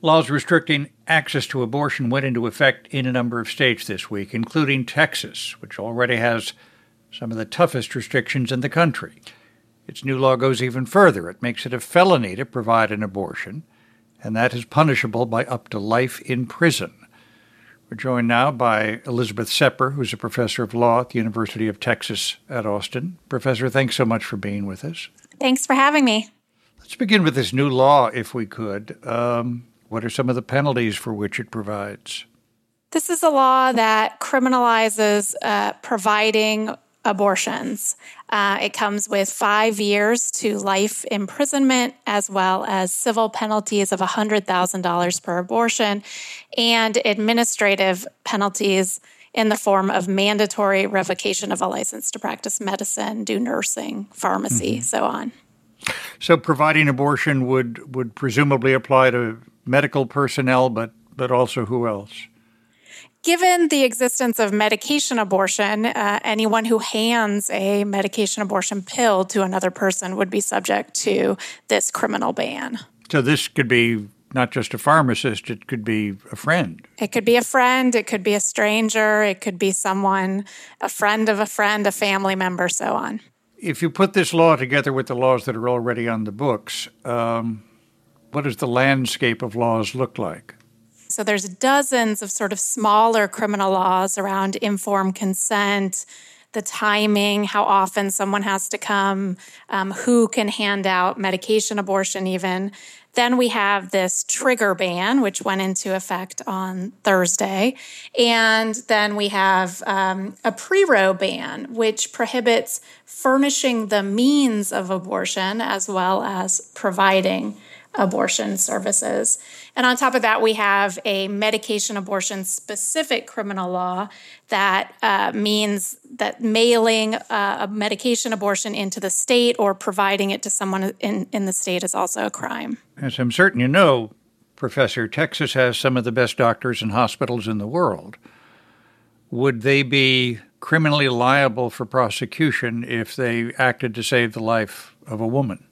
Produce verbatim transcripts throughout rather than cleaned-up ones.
Laws restricting access to abortion went into effect in a number of states this week, including Texas, which already has some of the toughest restrictions in the country. Its new law goes even further. It makes it a felony to provide an abortion, and that is punishable by up to life in prison. We're joined now by Elizabeth Sepper, who's a professor of law at the University of Texas at Austin. Professor, thanks so much for being with us. Thanks for having me. Let's begin with this new law, if we could. Um, what are some of the penalties for which it provides? This is a law that criminalizes uh, providing abortions. Uh, it comes with five years to life imprisonment, as well as civil penalties of one hundred thousand dollars per abortion, and administrative penalties in the form of mandatory revocation of a license to practice medicine, do nursing, pharmacy, mm-hmm. so on. So providing abortion would, would presumably apply to medical personnel, but, but also who else? Given the existence of medication abortion, uh, anyone who hands a medication abortion pill to another person would be subject to this criminal ban. So this could be not just a pharmacist, it could be a friend. It could be a friend, it could be a stranger, it could be someone, a friend of a friend, a family member, so on. If you put this law together with the laws that are already on the books, um, what does the landscape of laws look like? So there's dozens of sort of smaller criminal laws around informed consent, the timing, how often someone has to come, um, who can hand out medication abortion even. Then we have this trigger ban, which went into effect on Thursday. And then we have um, a pre-ro ban, which prohibits furnishing the means of abortion as well as providing abortion services. And on top of that, we have a medication abortion specific criminal law that uh, means that mailing uh, a medication abortion into the state or providing it to someone in, in the state is also a crime. As I'm certain you know, Professor, Texas has some of the best doctors and hospitals in the world. Would they be criminally liable for prosecution if they acted to save the life of a woman?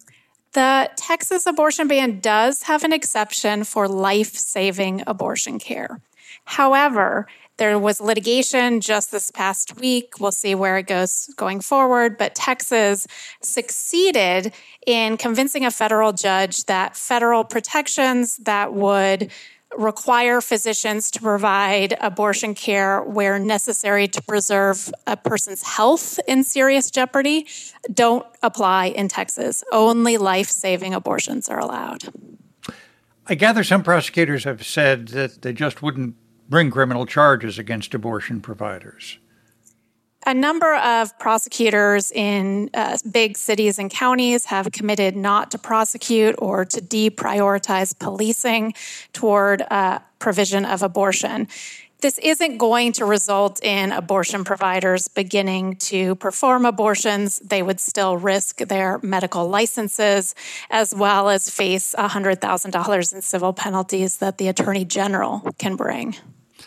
The Texas abortion ban does have an exception for life-saving abortion care. However, there was litigation just this past week. We'll see where it goes going forward. But Texas succeeded in convincing a federal judge that federal protections that would require physicians to provide abortion care where necessary to preserve a person's health in serious jeopardy don't apply in Texas. Only life-saving abortions are allowed. I gather some prosecutors have said that they just wouldn't bring criminal charges against abortion providers. A number of prosecutors in uh, big cities and counties have committed not to prosecute or to deprioritize policing toward uh, provision of abortion. This isn't going to result in abortion providers beginning to perform abortions. They would still risk their medical licenses as well as face one hundred thousand dollars in civil penalties that the Attorney General can bring.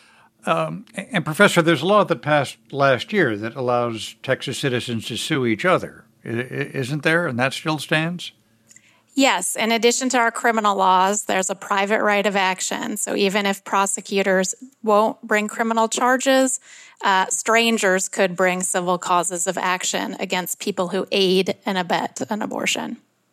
Um, and, Professor, there's a law that passed last year that allows Texas citizens to sue each other, I- isn't there? And that still stands? Yes. In addition to our criminal laws, there's a private right of action. So even if prosecutors won't bring criminal charges, uh, strangers could bring civil causes of action against people who aid and abet an abortion.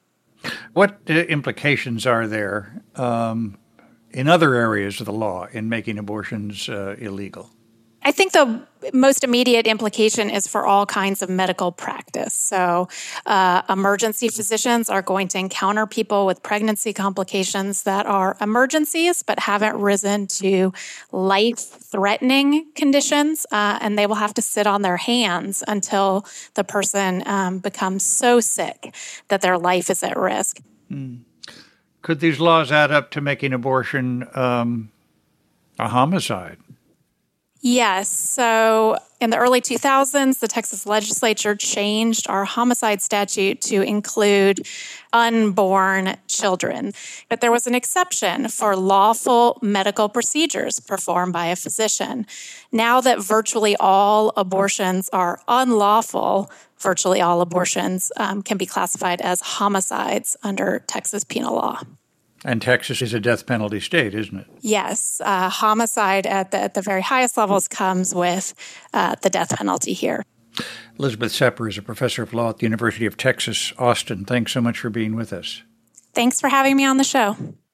What uh, implications are there um, in other areas of the law in making abortions uh, illegal? I think the most immediate implication is for all kinds of medical practice. So uh, emergency physicians are going to encounter people with pregnancy complications that are emergencies but haven't risen to life-threatening conditions, uh, and they will have to sit on their hands until the person um, becomes so sick that their life is at risk. Mm. Could these laws add up to making abortion um, a homicide? Yes. So in the early two thousands, the Texas legislature changed our homicide statute to include unborn children. But there was an exception for lawful medical procedures performed by a physician. Now that virtually all abortions are unlawful, virtually all abortions um, can be classified as homicides under Texas penal law. And Texas is a death penalty state, isn't it? Yes. Uh, homicide at the, at the very highest levels comes with uh, the death penalty here. Elizabeth Sepper is a professor of law at the University of Texas, Austin. Thanks so much for being with us. Thanks for having me on the show.